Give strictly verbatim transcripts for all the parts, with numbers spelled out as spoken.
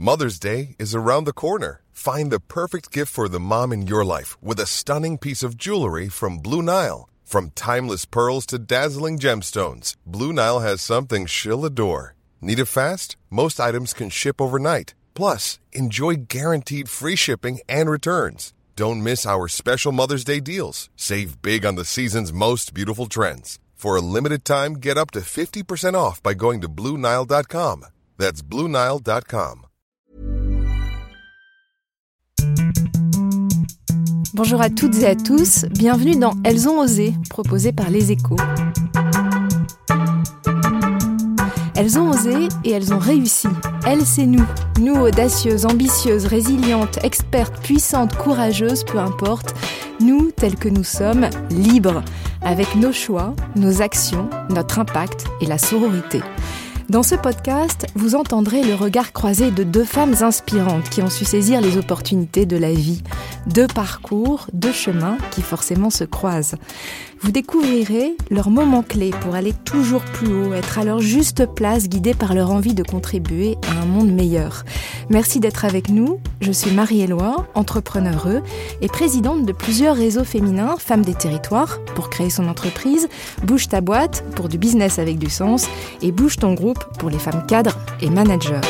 Mother's Day is around the corner. Find the perfect gift for the mom in your life with a stunning piece of jewelry from Blue Nile. From timeless pearls to dazzling gemstones, Blue Nile has something she'll adore. Need it fast? Most items can ship overnight. Plus, enjoy guaranteed free shipping and returns. Don't miss our special Mother's Day deals. Save big on the season's most beautiful trends. For a limited time, get up to fifty percent off by going to Blue Nile dot com. That's Blue Nile dot com. Bonjour à toutes et à tous, bienvenue dans Elles ont osé, proposé par Les Échos. Elles ont osé et elles ont réussi. Elles, c'est nous. Nous, audacieuses, ambitieuses, résilientes, expertes, puissantes, courageuses, peu importe. Nous, tels que nous sommes, libres, avec nos choix, nos actions, notre impact et la sororité. Dans ce podcast, vous entendrez le regard croisé de deux femmes inspirantes qui ont su saisir les opportunités de la vie. Deux parcours, deux chemins qui forcément se croisent. Vous découvrirez leurs moments clés pour aller toujours plus haut, être à leur juste place, guidés par leur envie de contribuer à un monde meilleur. Merci d'être avec nous. Je suis Marie-Éloi, entrepreneure et présidente de plusieurs réseaux féminins, Femmes des Territoires, pour créer son entreprise, Bouge ta boîte, pour du business avec du sens, et Bouge ton groupe, pour les femmes cadres et managers.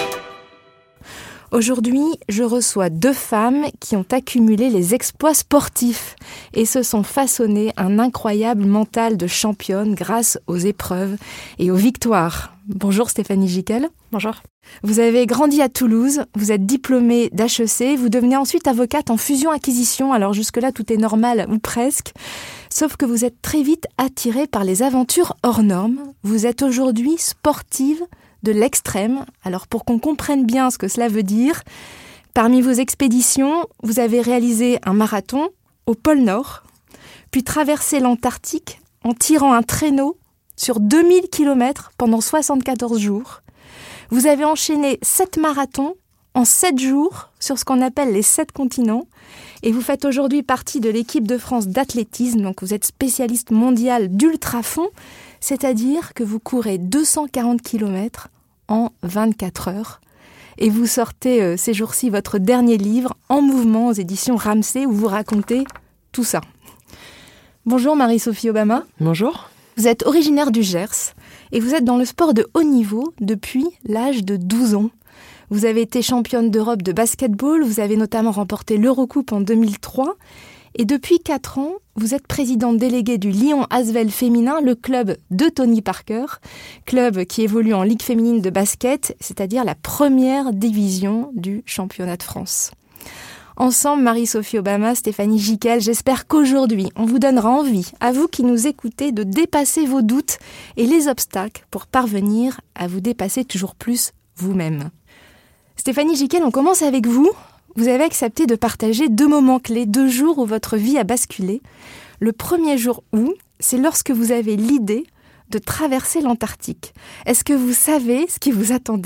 Aujourd'hui, je reçois deux femmes qui ont accumulé les exploits sportifs et se sont façonnées un incroyable mental de championne grâce aux épreuves et aux victoires. Bonjour Stéphanie Gicquel. Bonjour. Vous avez grandi à Toulouse, vous êtes diplômée d'H E C, vous devenez ensuite avocate en fusion-acquisition, alors jusque-là tout est normal ou presque, sauf que vous êtes très vite attirée par les aventures hors normes. Vous êtes aujourd'hui sportive de l'extrême. Alors pour qu'on comprenne bien ce que cela veut dire, parmi vos expéditions, vous avez réalisé un marathon au pôle Nord, puis traversé l'Antarctique en tirant un traîneau sur deux mille kilomètres pendant soixante-quatorze jours. Vous avez enchaîné sept marathons en sept jours sur ce qu'on appelle les sept continents et vous faites aujourd'hui partie de l'équipe de France d'athlétisme, donc vous êtes spécialiste mondiale d'ultrafond, c'est-à-dire que vous courez deux cent quarante kilomètres en vingt-quatre heures. Et vous sortez euh, ces jours-ci votre dernier livre, En mouvement, aux éditions Ramsay, où vous racontez tout ça. Bonjour Marie-Sophie Obama. Bonjour. Vous êtes originaire du Gers et vous êtes dans le sport de haut niveau depuis l'âge de douze ans. Vous avez été championne d'Europe de basketball, vous avez notamment remporté l'Eurocoupe en deux mille trois. Et depuis quatre ans, vous êtes présidente déléguée du Lyon Asvel féminin, le club de Tony Parker, club qui évolue en Ligue féminine de basket, c'est-à-dire la première division du championnat de France. Ensemble, Marie-Sophie Obama, Stéphanie Gicquel, j'espère qu'aujourd'hui, on vous donnera envie, à vous qui nous écoutez, de dépasser vos doutes et les obstacles pour parvenir à vous dépasser toujours plus vous-même. Stéphanie Gicquel, on commence avec vous. Vous avez accepté de partager deux moments clés, deux jours où votre vie a basculé. Le premier jour où, c'est lorsque vous avez l'idée de traverser l'Antarctique. Est-ce que vous savez ce qui vous attendait ?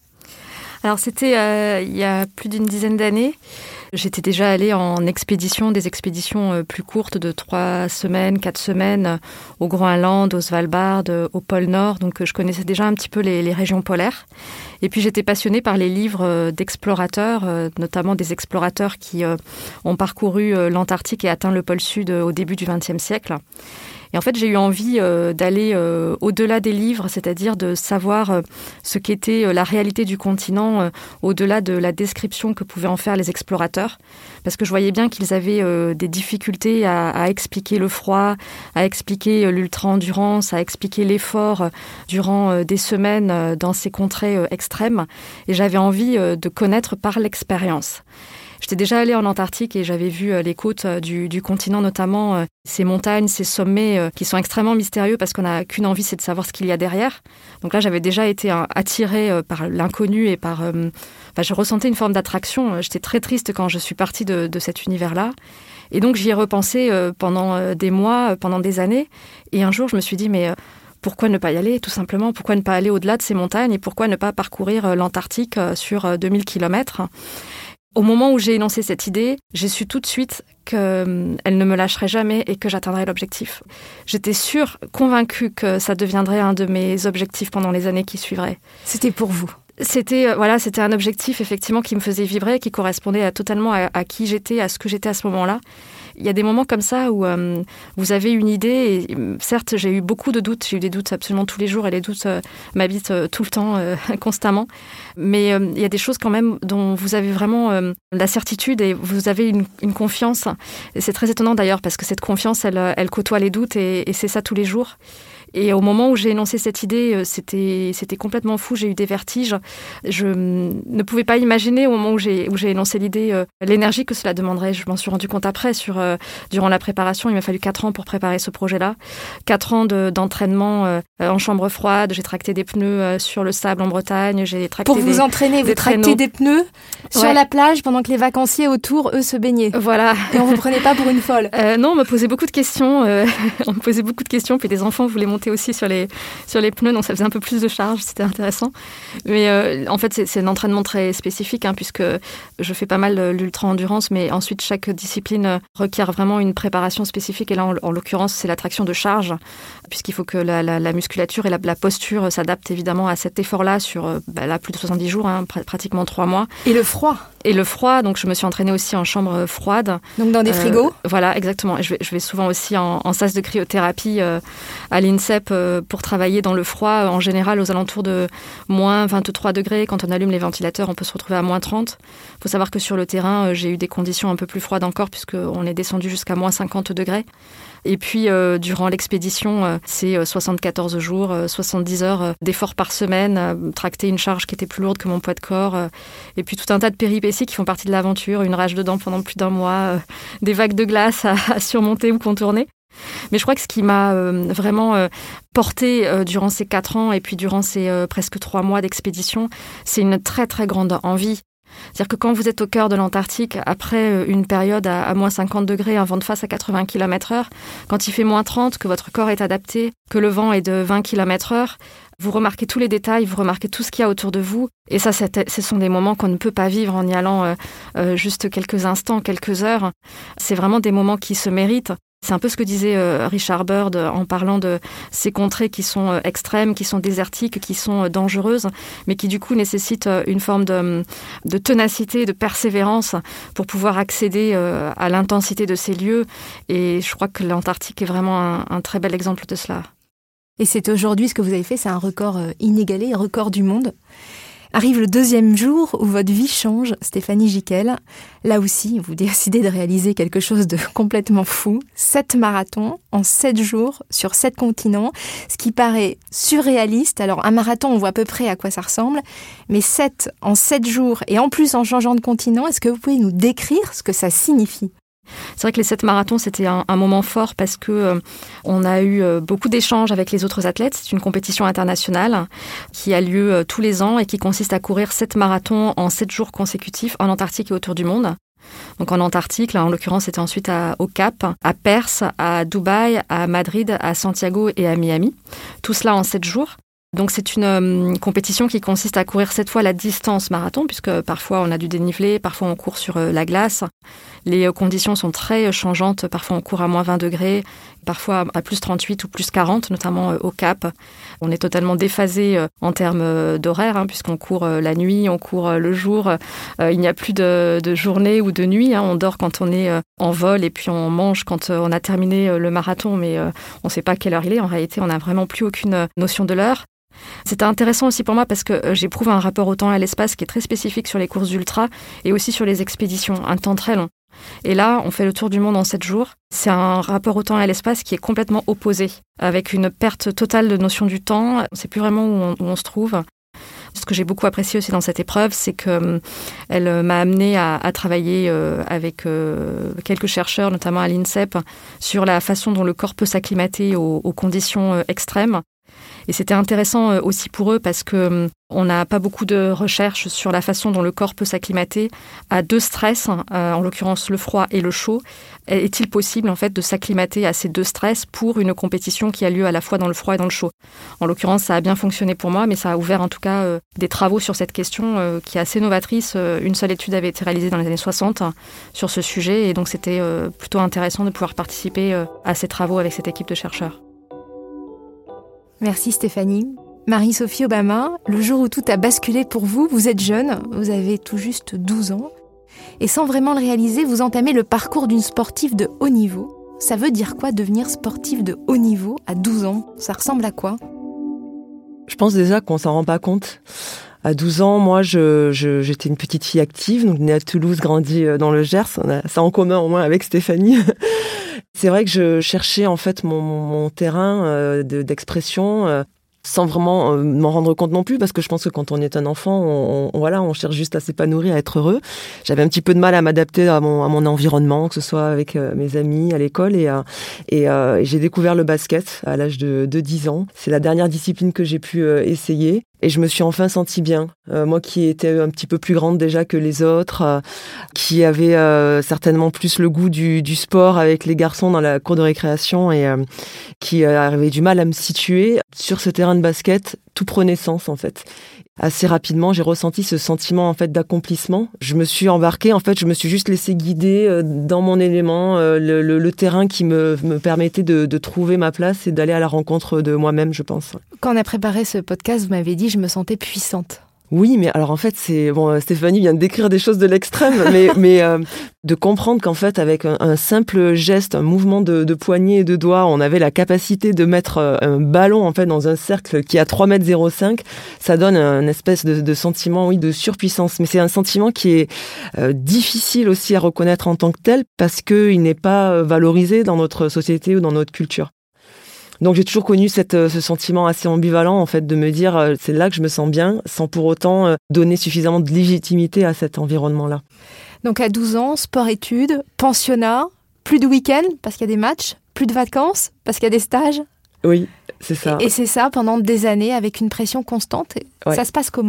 Alors c'était euh, il y a plus d'une dizaine d'années. J'étais déjà allée en expédition, des expéditions plus courtes de trois semaines, quatre semaines, au Groenland, au Svalbard, au pôle Nord. Donc je connaissais déjà un petit peu les, les régions polaires. Et puis j'étais passionnée par les livres d'explorateurs, notamment des explorateurs qui ont parcouru l'Antarctique et atteint le pôle Sud au début du vingtième siècle. Et en fait, j'ai eu envie euh, d'aller euh, au-delà des livres, c'est-à-dire de savoir euh, ce qu'était euh, la réalité du continent, euh, au-delà de la description que pouvaient en faire les explorateurs. Parce que je voyais bien qu'ils avaient euh, des difficultés à, à expliquer le froid, à expliquer euh, l'ultra-endurance, à expliquer l'effort euh, durant euh, des semaines euh, dans ces contrées euh, extrêmes. Et j'avais envie euh, de connaître par l'expérience. J'étais déjà allée en Antarctique et j'avais vu les côtes du, du continent, notamment ces montagnes, ces sommets qui sont extrêmement mystérieux parce qu'on n'a qu'une envie, c'est de savoir ce qu'il y a derrière. Donc là, j'avais déjà été attirée par l'inconnu et par... Enfin, je ressentais une forme d'attraction. J'étais très triste quand je suis partie de, de cet univers-là. Et donc, j'y ai repensé pendant des mois, pendant des années. Et un jour, je me suis dit, mais... pourquoi ne pas y aller, tout simplement ? Pourquoi ne pas aller au-delà de ces montagnes ? Et pourquoi ne pas parcourir l'Antarctique sur deux mille kilomètres ? Au moment où j'ai énoncé cette idée, j'ai su tout de suite qu'elle ne me lâcherait jamais et que j'atteindrais l'objectif. J'étais sûre, convaincue que ça deviendrait un de mes objectifs pendant les années qui suivraient. C'était pour vous ? C'était, euh, voilà, c'était un objectif effectivement qui me faisait vibrer, qui correspondait à, totalement à, à qui j'étais, à ce que j'étais à ce moment-là. Il y a des moments comme ça où euh, vous avez une idée et certes, j'ai eu beaucoup de doutes. J'ai eu des doutes absolument tous les jours et les doutes euh, m'habitent euh, tout le temps, euh, constamment. Mais euh, il y a des choses quand même dont vous avez vraiment euh, la certitude et vous avez une, une confiance. Et c'est très étonnant d'ailleurs parce que cette confiance, elle, elle côtoie les doutes et, et c'est ça tous les jours. Et au moment où j'ai énoncé cette idée, c'était, c'était complètement fou, j'ai eu des vertiges. Je ne pouvais pas imaginer au moment où j'ai, où j'ai énoncé l'idée, euh, l'énergie que cela demanderait. Je m'en suis rendu compte après, sur, euh, durant la préparation. Il m'a fallu quatre ans pour préparer ce projet-là. Quatre ans de, d'entraînement euh, en chambre froide. J'ai tracté des pneus euh, sur le sable en Bretagne. J'ai tracté pour vous des, entraîner, des vous tractez traîneaux. des pneus sur Ouais. la plage pendant que les vacanciers autour, eux, se baignaient. Voilà. Et on vous prenait pas pour une folle. Euh, non, on me posait beaucoup de questions. Euh, on me posait beaucoup de questions. Puis des enfants voulaient monter aussi sur les sur les pneus, donc ça faisait un peu plus de charge, c'était intéressant. Mais euh, en fait, c'est, c'est un entraînement très spécifique, hein, puisque je fais pas mal de l'ultra-endurance, mais ensuite, chaque discipline requiert vraiment une préparation spécifique. Et là, en, en l'occurrence, c'est la traction de charge, puisqu'il faut que la, la, la musculature et la, la posture s'adaptent évidemment à cet effort-là sur bah, là, plus de soixante-dix jours, hein, pr- pratiquement trois mois. Et le froid. Et le froid, donc je me suis entraînée aussi en chambre froide. Donc dans des Euh, frigos. Voilà, exactement. Et je vais, je vais souvent aussi en, en sas de cryothérapie euh, à l'INSEP euh, pour travailler dans le froid, en général aux alentours de moins vingt-trois degrés. Quand on allume les ventilateurs, on peut se retrouver à moins trente. Il faut savoir que sur le terrain, euh, j'ai eu des conditions un peu plus froides encore, puisqu'on est descendu jusqu'à moins cinquante degrés. Et puis, euh, durant l'expédition, euh, c'est euh, soixante-quatorze jours, euh, soixante-dix heures euh, d'efforts par semaine, euh, tracter une charge qui était plus lourde que mon poids de corps, euh, et puis tout un tas de péripéties qui font partie de l'aventure, une rage de dents pendant plus d'un mois, euh, des vagues de glace à, à surmonter ou contourner. Mais je crois que ce qui m'a euh, vraiment euh, porté euh, durant ces quatre ans et puis durant ces euh, presque trois mois d'expédition, c'est une très très grande envie. C'est-à-dire que quand vous êtes au cœur de l'Antarctique, après une période à, à moins cinquante degrés, un vent de face à quatre-vingts kilomètres heure, quand il fait moins trente, que votre corps est adapté, que le vent est de vingt kilomètres heure, vous remarquez tous les détails, vous remarquez tout ce qu'il y a autour de vous. Et ça, c'est, ce sont des moments qu'on ne peut pas vivre en y allant euh, euh, juste quelques instants, quelques heures. C'est vraiment des moments qui se méritent. C'est un peu ce que disait euh, Richard Byrd en parlant de ces contrées qui sont euh, extrêmes, qui sont désertiques, qui sont euh, dangereuses, mais qui du coup nécessitent euh, une forme de, de ténacité, de persévérance pour pouvoir accéder euh, à l'intensité de ces lieux. Et je crois que l'Antarctique est vraiment un, un très bel exemple de cela. Et c'est aujourd'hui ce que vous avez fait, c'est un record euh, inégalé, un record du monde. Arrive le deuxième jour où votre vie change, Stéphanie Gicquel. Là aussi, vous décidez de réaliser quelque chose de complètement fou. Sept marathons en sept jours sur sept continents, ce qui paraît surréaliste. Alors, un marathon, on voit à peu près à quoi ça ressemble, mais sept en sept jours et en plus en changeant de continent, est-ce que vous pouvez nous décrire ce que ça signifie ? C'est vrai que les sept marathons, c'était un, un moment fort parce que euh, on a eu euh, beaucoup d'échanges avec les autres athlètes. C'est une compétition internationale qui a lieu euh, tous les ans et qui consiste à courir sept marathons en sept jours consécutifs en Antarctique et autour du monde. Donc en Antarctique, là en l'occurrence, c'était ensuite à, au Cap, à Perth, à Dubaï, à Madrid, à Santiago et à Miami. Tout cela en sept jours. Donc c'est une euh, compétition qui consiste à courir cette fois la distance marathon, puisque parfois on a du dénivelé, parfois on court sur euh, la glace. Les euh, conditions sont très changeantes, parfois on court à moins vingt degrés, parfois à plus trente-huit ou plus quarante, notamment euh, au Cap. On est totalement déphasé euh, en termes euh, d'horaire, hein, puisqu'on court euh, la nuit, on court euh, le jour. Euh, il n'y a plus de, de journée ou de nuit, hein. On dort quand on est euh, en vol et puis on mange quand euh, on a terminé euh, le marathon, mais euh, on ne sait pas quelle heure il est. En réalité, on n'a vraiment plus aucune euh, notion de l'heure. C'était intéressant aussi pour moi parce que j'éprouve un rapport au temps et à l'espace qui est très spécifique sur les courses ultra et aussi sur les expéditions, un temps très long. Et là, on fait le tour du monde en sept jours. C'est un rapport au temps et à l'espace qui est complètement opposé, avec une perte totale de notion du temps. On ne sait plus vraiment où on, où on se trouve. Ce que j'ai beaucoup apprécié aussi dans cette épreuve, c'est qu'elle m'a amenée à, à travailler avec quelques chercheurs, notamment à l'INSEP, sur la façon dont le corps peut s'acclimater aux, aux conditions extrêmes. Et c'était intéressant aussi pour eux parce que on n'a pas beaucoup de recherches sur la façon dont le corps peut s'acclimater à deux stress, euh, en l'occurrence le froid et le chaud. Est-il possible en fait de s'acclimater à ces deux stress pour une compétition qui a lieu à la fois dans le froid et dans le chaud ? En l'occurrence, ça a bien fonctionné pour moi, mais ça a ouvert en tout cas euh, des travaux sur cette question euh, qui est assez novatrice. Une seule étude avait été réalisée dans les années soixante euh, sur ce sujet, et donc c'était euh, plutôt intéressant de pouvoir participer euh, à ces travaux avec cette équipe de chercheurs. Merci Stéphanie. Marie-Sophie Obama, le jour où tout a basculé pour vous, vous êtes jeune, vous avez tout juste douze ans, et sans vraiment le réaliser, vous entamez le parcours d'une sportive de haut niveau. Ça veut dire quoi devenir sportive de haut niveau à douze ans ? Ça ressemble à quoi ? Je pense déjà qu'on s'en rend pas compte. À douze ans, moi, je, je, j'étais une petite fille active, donc née à Toulouse, grandie dans le Gers. On a ça en commun au moins avec Stéphanie. C'est vrai que je cherchais en fait mon, mon terrain euh, de, d'expression euh, sans vraiment euh, m'en rendre compte non plus, parce que je pense que quand on est un enfant, on, on, voilà, on cherche juste à s'épanouir, à être heureux. J'avais un petit peu de mal à m'adapter à mon, à mon environnement, que ce soit avec euh, mes amis à l'école, et, euh, et, euh, et j'ai découvert le basket à l'âge de, de dix ans. C'est la dernière discipline que j'ai pu euh, essayer. Et je me suis enfin sentie bien. Euh, moi qui étais un petit peu plus grande déjà que les autres, euh, qui avait euh, certainement plus le goût du, du sport avec les garçons dans la cour de récréation et euh, qui euh, avait du mal à me situer sur ce terrain de basket, tout prenait sens en fait. Assez rapidement, j'ai ressenti ce sentiment en fait d'accomplissement. Je me suis embarquée, en fait, je me suis juste laissée guider dans mon élément, le, le, le terrain qui me, me permettait de, de trouver ma place et d'aller à la rencontre de moi-même, je pense. Quand on a préparé ce podcast, vous m'avez dit, je me sentais puissante. Oui, mais alors en fait, c'est bon. Stéphanie vient de décrire des choses de l'extrême, mais mais euh, de comprendre qu'en fait, avec un, un simple geste, un mouvement de, de poignet et de doigts, on avait la capacité de mettre un ballon en fait dans un cercle qui a trois mètres zéro cinq. Ça donne un espèce de, de sentiment, oui, de surpuissance. Mais c'est un sentiment qui est euh, difficile aussi à reconnaître en tant que tel parce que il n'est pas valorisé dans notre société ou dans notre culture. Donc j'ai toujours connu cette, ce sentiment assez ambivalent en fait de me dire euh, c'est là que je me sens bien sans pour autant euh, donner suffisamment de légitimité à cet environnement-là. Donc à douze ans, sport-études, pensionnat, plus de week-end parce qu'il y a des matchs, plus de vacances parce qu'il y a des stages. Oui, c'est ça. Et c'est ça pendant des années avec une pression constante. Ouais. Ça se passe comment ?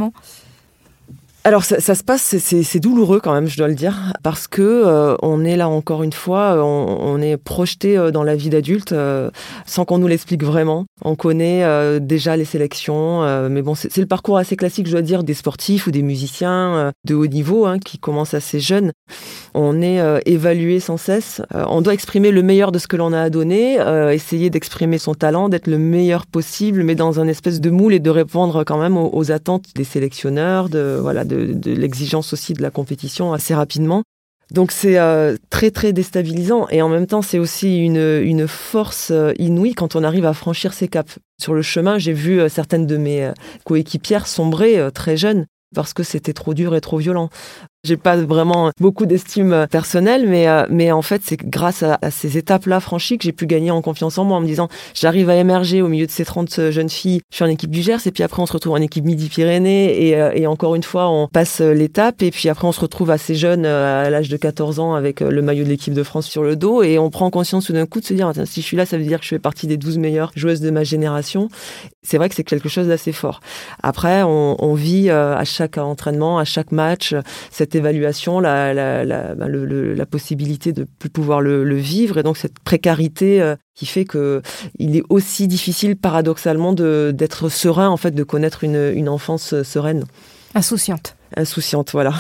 Alors ça, ça se passe, c'est, c'est, c'est douloureux quand même, je dois le dire, parce que euh, on est là encore une fois, on, on est projeté euh, dans la vie d'adulte euh, sans qu'on nous l'explique vraiment. On connaît euh, déjà les sélections, euh, mais bon, c'est, c'est le parcours assez classique, je dois dire, des sportifs ou des musiciens euh, de haut niveau hein, qui commencent assez jeunes. On est euh, évalué sans cesse. Euh, on doit exprimer le meilleur de ce que l'on a à donner, euh, essayer d'exprimer son talent, d'être le meilleur possible, mais dans un espèce de moule et de répondre quand même aux, aux attentes des sélectionneurs, de voilà. De, De, de l'exigence aussi de la compétition assez rapidement. Donc c'est euh, très très déstabilisant et en même temps c'est aussi une, une force inouïe quand on arrive à franchir ces caps. Sur le chemin, j'ai vu euh, certaines de mes euh, coéquipières sombrer euh, très jeunes parce que c'était trop dur et trop violent. J'ai pas vraiment beaucoup d'estime personnelle, mais euh, mais en fait c'est grâce à, à ces étapes-là franchies que j'ai pu gagner en confiance en moi, en me disant j'arrive à émerger au milieu de ces trente jeunes filles. Je suis en équipe du Gers et puis après on se retrouve en équipe Midi-Pyrénées et, euh, et encore une fois on passe l'étape et puis après on se retrouve assez jeune à l'âge de quatorze ans avec le maillot de l'équipe de France sur le dos et on prend conscience tout d'un coup de se dire si je suis là ça veut dire que je fais partie des douze meilleures joueuses de ma génération. C'est vrai que c'est quelque chose d'assez fort. Après on, on vit euh, à chaque entraînement, à chaque match cette évaluation, la, la, la, la, le, la possibilité de plus pouvoir le, le vivre et donc cette précarité euh, qui fait que il est aussi difficile paradoxalement de, d'être serein en fait, de connaître une, une enfance sereine. Insouciante. Insouciante, voilà.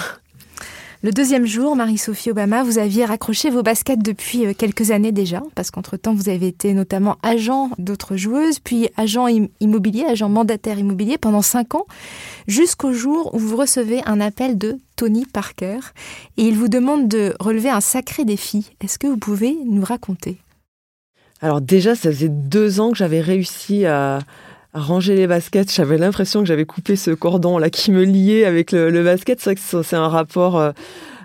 Le deuxième jour, Marie-Sophie Obama, vous aviez raccroché vos baskets depuis quelques années déjà, parce qu'entre-temps, vous avez été notamment agent d'autres joueuses, puis agent immobilier, agent mandataire immobilier pendant cinq ans, jusqu'au jour où vous recevez un appel de Tony Parker, et il vous demande de relever un sacré défi. Est-ce que vous pouvez nous raconter ? Alors déjà, ça faisait deux ans que j'avais réussi à... à ranger les baskets, j'avais l'impression que j'avais coupé ce cordon là qui me liait avec le, le basket. C'est vrai que c'est un rapport euh,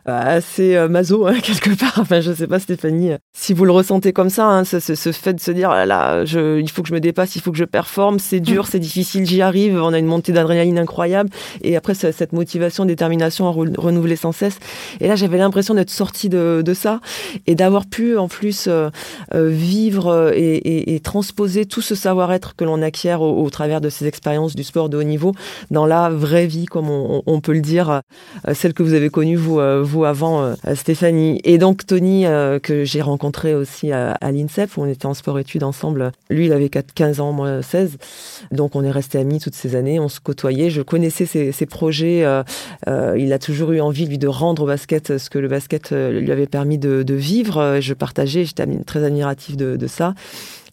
assez euh, maso hein, quelque part. Enfin, je sais pas Stéphanie, si vous le ressentez comme ça, hein, ce, ce, ce fait de se dire là, là je, il faut que je me dépasse, il faut que je performe, c'est dur, c'est difficile, j'y arrive. On a une montée d'adrénaline incroyable et après cette motivation, détermination à re- renouveler sans cesse. Et là, j'avais l'impression d'être sortie de, de ça et d'avoir pu en plus euh, euh, vivre et, et, et transposer tout ce savoir-être que l'on acquiert au, au travers de ces expériences du sport de haut niveau dans la vraie vie, comme on, on peut le dire, euh, celle que vous avez connue vous, euh, vous avant euh, Stéphanie. Et donc Tony, euh, que j'ai rencontré aussi à, à l'INSEP, où on était en sport-études ensemble. Lui, il avait quinze ans, moi seize. Donc on est restés amis toutes ces années, on se côtoyait. Je connaissais ses, ses projets. Euh, euh, il a toujours eu envie, lui, de rendre au basket ce que le basket euh, lui avait permis de, de vivre. Je partageais, j'étais très admirative de, de ça.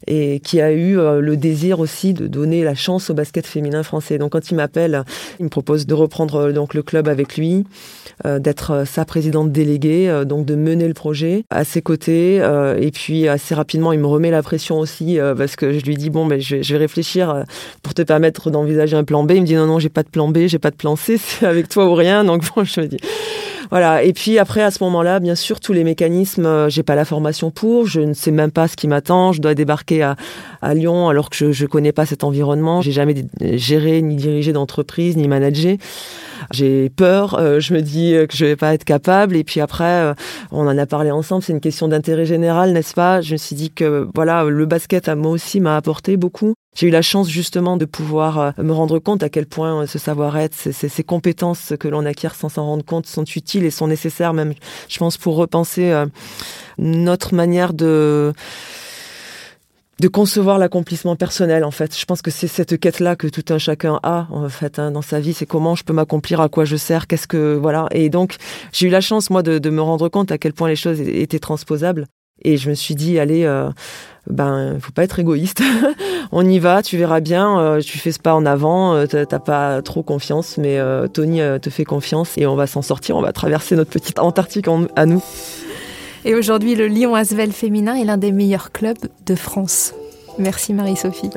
et qui a eu euh, le désir aussi de donner la chance au basket féminin français. Donc quand il m'appelle, il me propose de reprendre euh, donc le club avec lui, euh, d'être euh, sa présidente déléguée, euh, donc de mener le projet à ses côtés. Euh, et puis assez rapidement, il me remet la pression aussi euh, parce que je lui dis bon, ben je vais, je vais réfléchir euh, pour te permettre d'envisager un plan B. Il me dit non non, j'ai pas de plan B, j'ai pas de plan C, c'est avec toi ou rien. Donc bon, je me dis voilà. Et puis après, à ce moment-là, bien sûr, tous les mécanismes, euh, j'ai pas la formation pour, je ne sais même pas ce qui m'attend. Je dois débarquer à, à Lyon alors que je, je connais pas cet environnement. J'ai jamais géré ni dirigé d'entreprise ni managé. J'ai peur. Euh, je me dis que je vais pas être capable. Et puis après, euh, on en a parlé ensemble. C'est une question d'intérêt général, n'est-ce pas? Je me suis dit que voilà, le basket à moi aussi m'a apporté beaucoup. J'ai eu la chance justement de pouvoir me rendre compte à quel point ce savoir-être, ces, ces, ces compétences que l'on acquiert sans s'en rendre compte sont utiles et sont nécessaires même, je pense, pour repenser euh, notre manière de de concevoir l'accomplissement personnel, en fait. Je pense que c'est cette quête-là que tout un chacun a, en fait, hein, dans sa vie. C'est comment je peux m'accomplir, à quoi je sers, qu'est-ce que, voilà. Et donc, j'ai eu la chance, moi, de, de me rendre compte à quel point les choses étaient transposables. Et je me suis dit, allez, euh, ben, faut pas être égoïste. On y va, tu verras bien. Euh, tu fais ce pas en avant. Euh, t'as, t'as pas trop confiance, mais euh, Tony euh, te fait confiance et on va s'en sortir. On va traverser notre petite Antarctique en, à nous. Et aujourd'hui, le Lyon Asvel féminin est l'un des meilleurs clubs de France. Merci Marie-Sophie.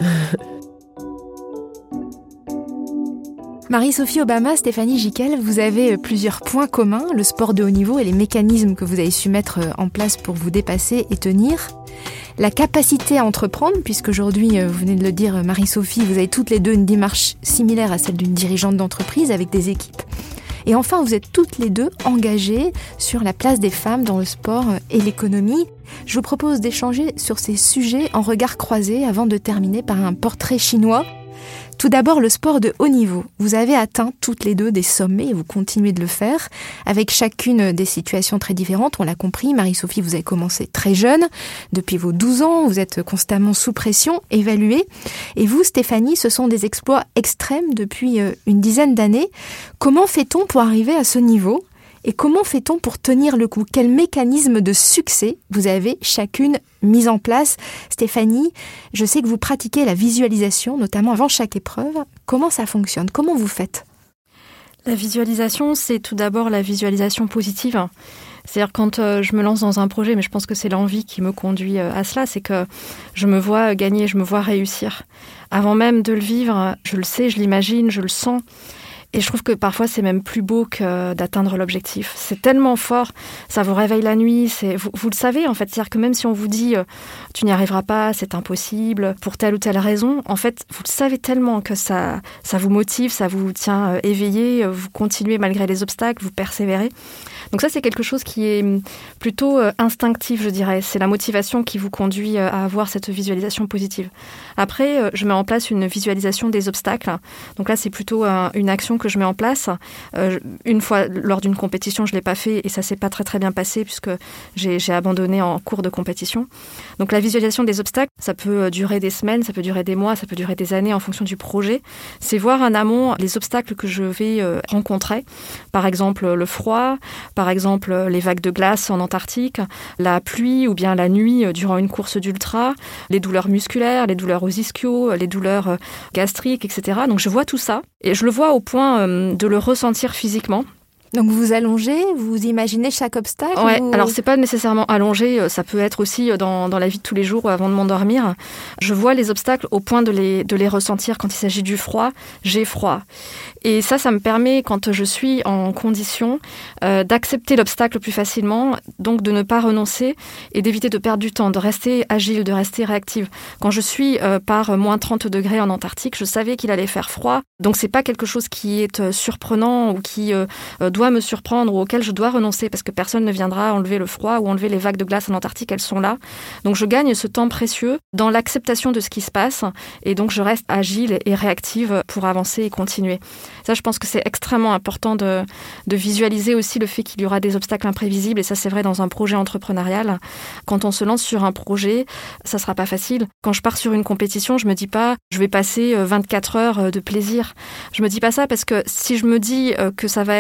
Marie-Sophie Obama, Stéphanie Gicquel, vous avez plusieurs points communs, le sport de haut niveau et les mécanismes que vous avez su mettre en place pour vous dépasser et tenir. La capacité à entreprendre, puisqu'aujourd'hui, vous venez de le dire Marie-Sophie, vous avez toutes les deux une démarche similaire à celle d'une dirigeante d'entreprise avec des équipes. Et enfin, vous êtes toutes les deux engagées sur la place des femmes dans le sport et l'économie. Je vous propose d'échanger sur ces sujets en regard croisé avant de terminer par un portrait chinois. Tout d'abord, le sport de haut niveau. Vous avez atteint toutes les deux des sommets et vous continuez de le faire, avec chacune des situations très différentes. On l'a compris, Marie-Sophie, vous avez commencé très jeune. Depuis vos douze ans, vous êtes constamment sous pression, évaluée. Et vous, Stéphanie, ce sont des exploits extrêmes depuis une dizaine d'années. Comment fait-on pour arriver à ce niveau ? Et comment fait-on pour tenir le coup ? Quel mécanisme de succès vous avez chacune mis en place ? Stéphanie, je sais que vous pratiquez la visualisation, notamment avant chaque épreuve. Comment ça fonctionne ? Comment vous faites ? La visualisation, c'est tout d'abord la visualisation positive. C'est-à-dire quand euh, je me lance dans un projet, mais je pense que c'est l'envie qui me conduit euh, à cela, c'est que je me vois gagner, je me vois réussir. Avant même de le vivre, je le sais, je l'imagine, je le sens. Et je trouve que parfois, c'est même plus beau que d'atteindre l'objectif. C'est tellement fort, ça vous réveille la nuit, c'est, vous, vous le savez en fait. C'est-à-dire que même si on vous dit euh, « tu n'y arriveras pas, c'est impossible », pour telle ou telle raison, en fait, vous le savez tellement que ça, ça vous motive, ça vous tient euh, éveillé, euh, vous continuez malgré les obstacles, vous persévérez. Donc ça, c'est quelque chose qui est plutôt euh, instinctif, je dirais. C'est la motivation qui vous conduit euh, à avoir cette visualisation positive. Après, euh, je mets en place une visualisation des obstacles. Donc là, c'est plutôt euh, une action que je mets en place. Euh, une fois, lors d'une compétition, je ne l'ai pas fait et ça ne s'est pas très très bien passé puisque j'ai, j'ai abandonné en cours de compétition. Donc la visualisation des obstacles, ça peut durer des semaines, ça peut durer des mois, ça peut durer des années en fonction du projet. C'est voir en amont les obstacles que je vais euh, rencontrer. Par exemple, le froid, par exemple les vagues de glace en Antarctique, la pluie ou bien la nuit durant une course d'ultra, les douleurs musculaires, les douleurs aux ischios, les douleurs gastriques, et cetera. Donc je vois tout ça et je le vois au point de le ressentir physiquement. Donc vous vous allongez, vous imaginez chaque obstacle ? Ouais, ou... alors c'est pas nécessairement allongé, ça peut être aussi dans, dans la vie de tous les jours avant de m'endormir. Je vois les obstacles au point de les, de les ressentir. Quand il s'agit du froid, j'ai froid. Et ça, ça me permet, quand je suis en condition, euh, d'accepter l'obstacle plus facilement, donc de ne pas renoncer et d'éviter de perdre du temps, de rester agile, de rester réactive. Quand je suis euh, par moins trente degrés en Antarctique, je savais qu'il allait faire froid. Donc c'est pas quelque chose qui est euh, surprenant ou qui euh, doit me surprendre ou auquel je dois renoncer parce que personne ne viendra enlever le froid ou enlever les vagues de glace en Antarctique, elles sont là. Donc je gagne ce temps précieux dans l'acceptation de ce qui se passe et donc je reste agile et réactive pour avancer et continuer. Ça, je pense que c'est extrêmement important de, de visualiser aussi le fait qu'il y aura des obstacles imprévisibles. Et ça, c'est vrai dans un projet entrepreneurial. Quand on se lance sur un projet, ça sera pas facile. Quand je pars sur une compétition, je me dis pas, je vais passer vingt-quatre heures de plaisir. Je me dis pas ça parce que si je me dis que ça va être que du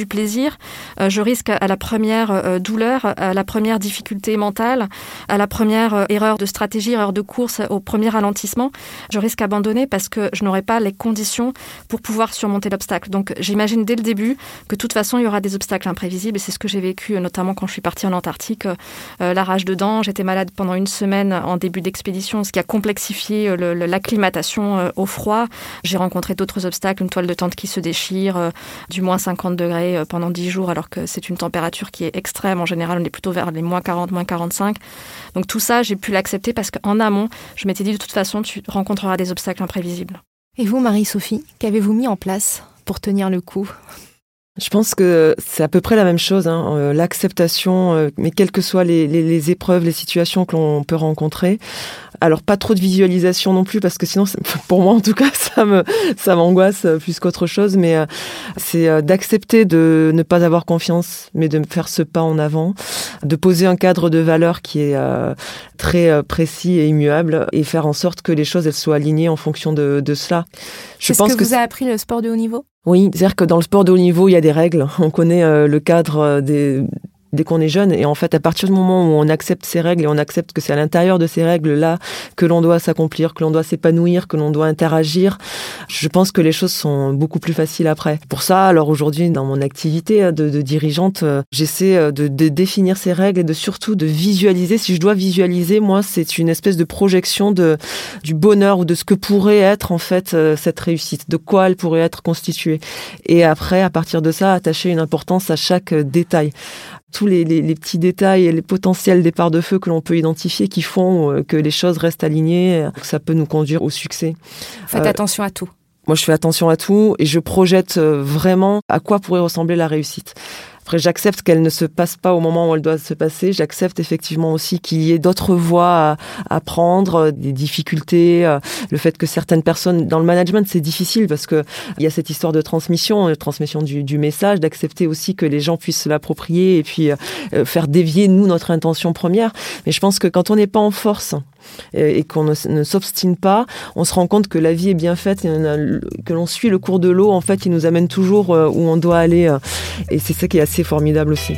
plaisir, euh, je risque à la première euh, douleur, à la première difficulté mentale, à la première euh, erreur de stratégie, erreur de course, au premier ralentissement, je risque d'abandonner parce que je n'aurai pas les conditions pour pouvoir surmonter l'obstacle. Donc j'imagine dès le début que de toute façon il y aura des obstacles imprévisibles et c'est ce que j'ai vécu notamment quand je suis partie en Antarctique. Euh, la rage dedans, j'étais malade pendant une semaine en début d'expédition, ce qui a complexifié le, le, l'acclimatation euh, au froid. J'ai rencontré d'autres obstacles, une toile de tente qui se déchire, euh, du moins cinquante degrés euh, pendant dix jours alors que c'est une température qui est extrême. En général, on est plutôt vers les moins quarante, moins quarante-cinq. Donc tout ça, j'ai pu l'accepter parce qu'en amont, je m'étais dit de toute façon, tu rencontreras des obstacles imprévisibles. Et vous, Marie-Sophie, qu'avez-vous mis en place pour tenir le coup ? Je pense que c'est à peu près la même chose, hein, euh, l'acceptation, euh, mais quelles que soient les, les, les épreuves, les situations que l'on peut rencontrer. Alors pas trop de visualisation non plus, parce que sinon, pour moi en tout cas, ça me ça m'angoisse plus qu'autre chose. Mais euh, c'est euh, d'accepter de ne pas avoir confiance, mais de faire ce pas en avant, de poser un cadre de valeurs qui est euh, très euh, précis et immuable, et faire en sorte que les choses elles soient alignées en fonction de, de cela. Je c'est pense ce que, que vous a appris le sport de haut niveau ? Oui, c'est-à-dire que dans le sport de haut niveau, il y a des règles. On connaît euh, le cadre des dès qu'on est jeune. Et en fait, à partir du moment où on accepte ces règles et on accepte que c'est à l'intérieur de ces règles-là que l'on doit s'accomplir, que l'on doit s'épanouir, que l'on doit interagir, je pense que les choses sont beaucoup plus faciles après. Pour ça, alors aujourd'hui, dans mon activité de, de dirigeante, j'essaie de, de définir ces règles et de surtout de visualiser. Si je dois visualiser, moi, c'est une espèce de projection de, du bonheur ou de ce que pourrait être en fait cette réussite, de quoi elle pourrait être constituée. Et après, à partir de ça, attacher une importance à chaque détail. Tous les, les, les petits détails et les potentiels départs de feu que l'on peut identifier qui font que les choses restent alignées, que ça peut nous conduire au succès. Faites euh, attention à tout. Moi, je fais attention à tout et je projette vraiment à quoi pourrait ressembler la réussite. Après, j'accepte qu'elle ne se passe pas au moment où elle doit se passer. J'accepte effectivement aussi qu'il y ait d'autres voies à, à prendre, des difficultés, le fait que certaines personnes... Dans le management, c'est difficile parce que il y a cette histoire de transmission, de transmission du, du message, d'accepter aussi que les gens puissent se l'approprier et puis euh, faire dévier, nous, notre intention première. Mais je pense que quand on n'est pas en force et qu'on ne, ne s'obstine pas, on se rend compte que la vie est bien faite, et que l'on suit le cours de l'eau, en fait, il nous amène toujours où on doit aller. Et c'est ça qui est assez formidable aussi.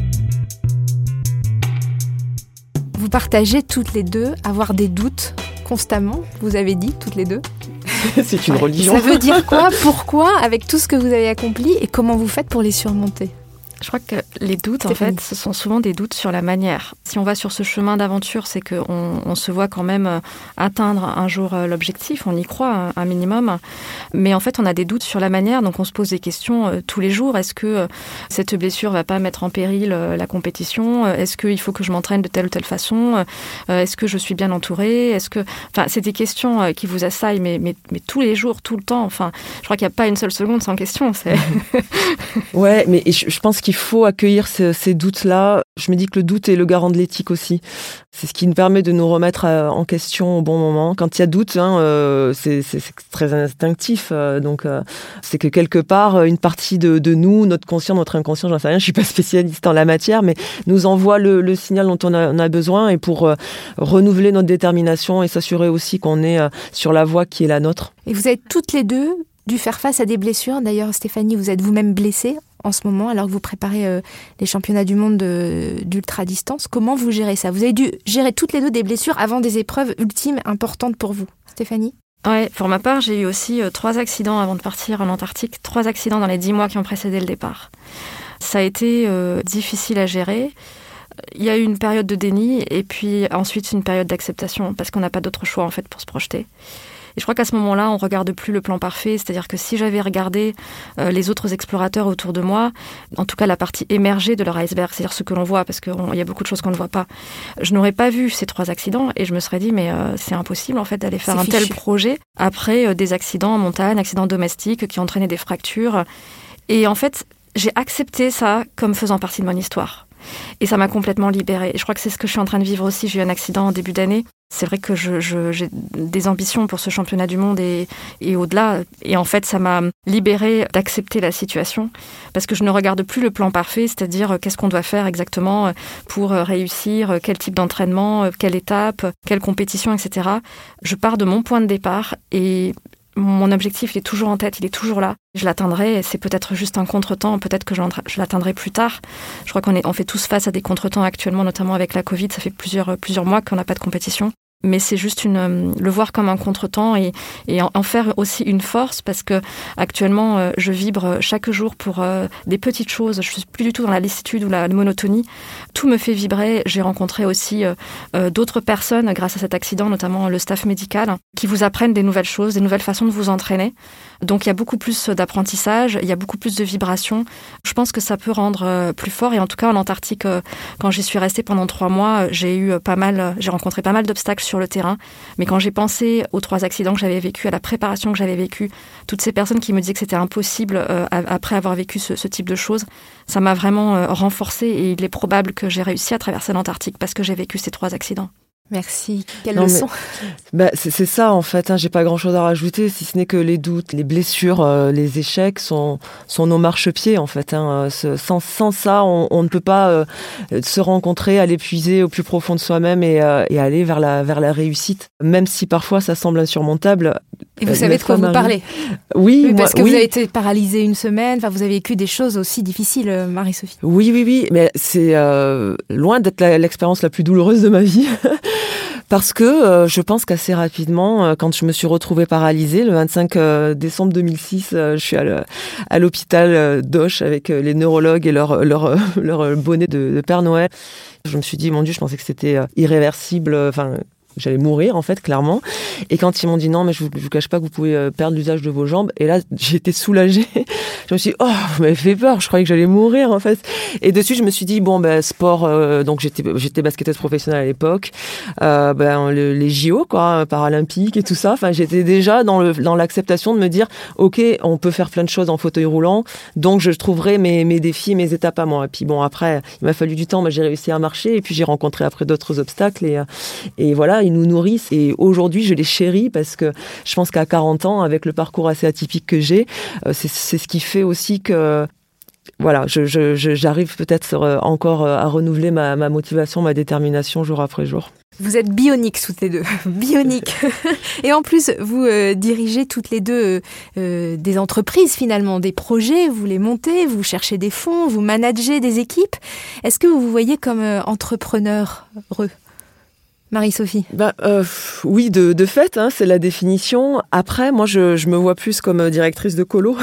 Vous partagez toutes les deux avoir des doutes constamment, vous avez dit toutes les deux. C'est une religion. Ça veut dire quoi ? Pourquoi ? Avec tout ce que vous avez accompli et comment vous faites pour les surmonter ? Je crois que les doutes, en fait, ce sont souvent des doutes sur la manière. Si on va sur ce chemin d'aventure, c'est qu'on on se voit quand même atteindre un jour l'objectif, on y croit un minimum. Mais en fait, on a des doutes sur la manière, donc on se pose des questions tous les jours. Est-ce que cette blessure ne va pas mettre en péril la compétition ? Est-ce qu'il faut que je m'entraîne de telle ou telle façon ? Est-ce que je suis bien entourée ? Est-ce que... Enfin, c'est des questions qui vous assaillent, mais, mais, mais tous les jours, tout le temps. Enfin, je crois qu'il n'y a pas une seule seconde sans question. C'est... Ouais, mais je, je pense qu'il Il faut accueillir ces, ces doutes-là. Je me dis que le doute est le garant de l'éthique aussi. C'est ce qui nous permet de nous remettre en question au bon moment. Quand il y a doute, hein, euh, c'est, c'est, c'est très instinctif. Euh, donc, euh, c'est que quelque part, une partie de, de nous, notre conscient, notre inconscient, j'en sais rien, je suis pas spécialiste en la matière, mais nous envoie le, le signal dont on a, on a besoin et pour euh, renouveler notre détermination et s'assurer aussi qu'on est euh, sur la voie qui est la nôtre. Et vous êtes toutes les deux dû faire face à des blessures. D'ailleurs, Stéphanie, vous êtes vous-même blessée en ce moment, alors que vous préparez euh, les championnats du monde de, d'ultra-distance. Comment vous gérez ça ? Vous avez dû gérer toutes les deux des blessures avant des épreuves ultimes importantes pour vous. Stéphanie ? Ouais, pour ma part, j'ai eu aussi euh, trois accidents avant de partir en Antarctique, trois accidents dans les dix mois qui ont précédé le départ. Ça a été euh, difficile à gérer. Il y a eu une période de déni et puis ensuite une période d'acceptation parce qu'on n'a pas d'autre choix en fait pour se projeter. Et je crois qu'à ce moment-là, on ne regarde plus le plan parfait. C'est-à-dire que si j'avais regardé euh, les autres explorateurs autour de moi, en tout cas la partie émergée de leur iceberg, c'est-à-dire ce que l'on voit, parce qu'il y a beaucoup de choses qu'on ne voit pas, je n'aurais pas vu ces trois accidents et je me serais dit, mais euh, c'est impossible en fait d'aller faire c'est un fichu. Tel projet après euh, des accidents en montagne, accidents domestiques qui entraînaient des fractures. Et en fait, j'ai accepté ça comme faisant partie de mon histoire. Et ça m'a complètement libérée. Et je crois que c'est ce que je suis en train de vivre aussi. J'ai eu un accident en début d'année. C'est vrai que je, je, j'ai des ambitions pour ce championnat du monde et, et au-delà. Et en fait, ça m'a libérée d'accepter la situation parce que je ne regarde plus le plan parfait, c'est-à-dire qu'est-ce qu'on doit faire exactement pour réussir, quel type d'entraînement, quelle étape, quelle compétition, et cetera. Je pars de mon point de départ et mon objectif, il est toujours en tête, il est toujours là. Je l'atteindrai, et c'est peut-être juste un contretemps, peut-être que je l'atteindrai plus tard. Je crois qu'on est, on fait tous face à des contretemps actuellement, notamment avec la Covid. Ça fait plusieurs, plusieurs mois qu'on n'a pas de compétition. Mais c'est juste une, le voir comme un contretemps et, et en, en faire aussi une force, parce que actuellement, euh, je vibre chaque jour pour euh, des petites choses. Je suis plus du tout dans la lassitude ou la, la monotonie. Tout me fait vibrer. J'ai rencontré aussi euh, euh, d'autres personnes grâce à cet accident, notamment le staff médical, qui vous apprennent des nouvelles choses, des nouvelles façons de vous entraîner. Donc il y a beaucoup plus d'apprentissage, il y a beaucoup plus de vibrations. Je pense que ça peut rendre euh, plus fort. Et en tout cas, en Antarctique, euh, quand j'y suis restée pendant trois mois, j'ai eu pas mal, j'ai rencontré pas mal d'obstacles sur le terrain. Mais quand j'ai pensé aux trois accidents que j'avais vécus, à la préparation que j'avais vécue, toutes ces personnes qui me disaient que c'était impossible euh, après avoir vécu ce, ce type de choses, ça m'a vraiment euh, renforcée. Et il est probable que j'ai réussi à traverser l'Antarctique parce que j'ai vécu ces trois accidents. Merci. Quelle non, leçon. Bah, c'est, c'est ça en fait, hein, j'ai pas grand chose à rajouter, si ce n'est que les doutes, les blessures, euh, les échecs sont, sont nos marchepieds en fait. Hein. Sans, sans ça, on, on ne peut pas euh, se rencontrer, aller puiser au plus profond de soi-même et, euh, et aller vers la, vers la réussite. Même si parfois ça semble insurmontable. Et vous euh, savez de quoi vous Marie... parlez. Oui, oui parce moi, que oui. vous avez été paralysée une semaine, enfin, vous avez vécu des choses aussi difficiles, Marie-Sophie. Oui, oui, oui, mais c'est euh, loin d'être la, l'expérience la plus douloureuse de ma vie. Parce que euh, je pense qu'assez rapidement, euh, quand je me suis retrouvée paralysée, le vingt-cinq décembre deux mille six, euh, je suis à, le, à l'hôpital euh, d'Auch avec euh, les neurologues et leur, leur, euh, leur bonnet de, de Père Noël. Je me suis dit, mon Dieu, je pensais que c'était euh, irréversible, enfin... Euh, j'allais mourir, en fait, clairement. Et quand ils m'ont dit non, mais je vous, je vous cache pas que vous pouvez euh, perdre l'usage de vos jambes. Et là, j'ai été soulagée. Je me suis dit, oh, vous m'avez fait peur. Je croyais que j'allais mourir, en fait. Et dessus, je me suis dit, bon, ben, sport, euh, donc j'étais, j'étais basketteuse professionnelle à l'époque. Euh, ben, le, les J O, quoi, paralympiques et tout ça. Enfin, j'étais déjà dans le, dans l'acceptation de me dire, OK, on peut faire plein de choses en fauteuil roulant. Donc, je trouverai mes, mes défis, mes étapes à moi. Et puis, bon, après, il m'a fallu du temps. Ben, j'ai réussi à marcher. Et puis, j'ai rencontré après d'autres obstacles. Et, et voilà, ils nous nourrissent et aujourd'hui je les chéris parce que je pense qu'à quarante ans, avec le parcours assez atypique que j'ai, c'est, c'est ce qui fait aussi que voilà, je, je, je, j'arrive peut-être encore à renouveler ma, ma motivation, ma détermination jour après jour. Vous êtes bioniques toutes les deux, bioniques. Et en plus, vous euh, dirigez toutes les deux euh, des entreprises finalement, des projets, vous les montez, vous cherchez des fonds, vous managez des équipes. Est-ce que vous vous voyez comme euh, entrepreneur heureux ? Marie-Sophie. Bah, euh, oui, de, de fait, hein, c'est la définition. Après, moi, je, je me vois plus comme directrice de colo.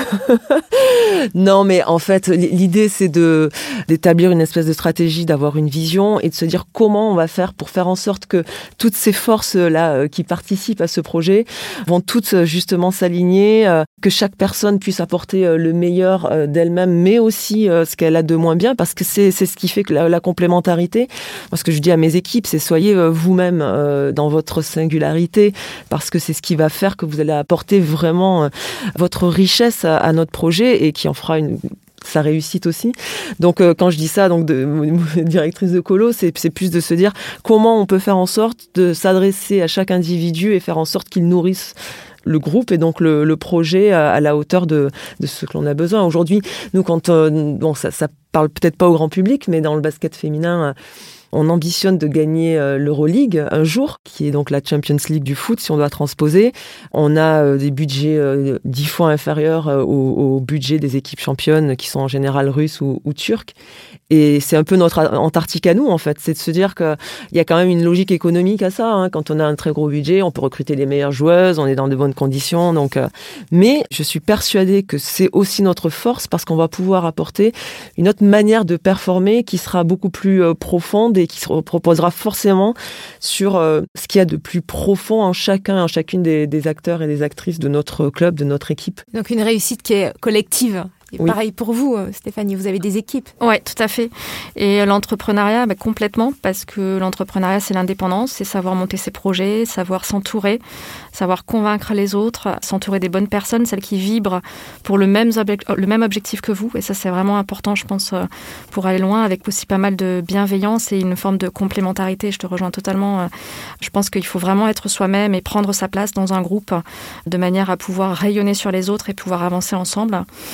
Non, mais en fait, l'idée, c'est de, d'établir une espèce de stratégie, d'avoir une vision et de se dire comment on va faire pour faire en sorte que toutes ces forces-là qui participent à ce projet vont toutes justement s'aligner, que chaque personne puisse apporter le meilleur d'elle-même, mais aussi ce qu'elle a de moins bien, parce que c'est, c'est ce qui fait que la, la complémentarité. Moi, ce que je dis à mes équipes, c'est soyez vous même euh, dans votre singularité, parce que c'est ce qui va faire que vous allez apporter vraiment euh, votre richesse à, à notre projet et qui en fera une sa réussite aussi. Donc euh, quand je dis ça, donc de, de directrice de colo, c'est, c'est plus de se dire comment on peut faire en sorte de s'adresser à chaque individu et faire en sorte qu'il nourrisse le groupe et donc le, le projet à, à la hauteur de, de ce que l'on a besoin. Aujourd'hui, nous, quand euh, bon, ça, ça parle peut-être pas au grand public, mais dans le basket féminin, on ambitionne de gagner euh, l'Euroleague un jour, qui est donc la Champions League du foot, si on doit transposer. On a euh, des budgets euh, dix fois inférieurs euh, au, au budget des équipes championnes, qui sont en général russes ou, ou turques. Et c'est un peu notre Antarctique à nous, en fait. C'est de se dire qu'il y a quand même une logique économique à ça. Hein. Quand on a un très gros budget, on peut recruter les meilleures joueuses, on est dans de bonnes conditions. Donc, euh... Mais je suis persuadée que c'est aussi notre force, parce qu'on va pouvoir apporter une autre manière de performer qui sera beaucoup plus euh, profonde et qui se proposera forcément sur euh, ce qu'il y a de plus profond en chacun, en chacune des, des acteurs et des actrices de notre club, de notre équipe. Donc une réussite qui est collective. Et oui. Pareil pour vous, Stéphanie, vous avez des équipes. Oui, tout à fait. Et l'entrepreneuriat, bah, complètement, parce que l'entrepreneuriat, c'est l'indépendance, c'est savoir monter ses projets, savoir s'entourer, savoir convaincre les autres, s'entourer des bonnes personnes, celles qui vibrent pour le même, object- le même objectif que vous. Et ça, c'est vraiment important, je pense, pour aller loin, avec aussi pas mal de bienveillance et une forme de complémentarité. Je te rejoins totalement. Je pense qu'il faut vraiment être soi-même et prendre sa place dans un groupe de manière à pouvoir rayonner sur les autres et pouvoir avancer ensemble.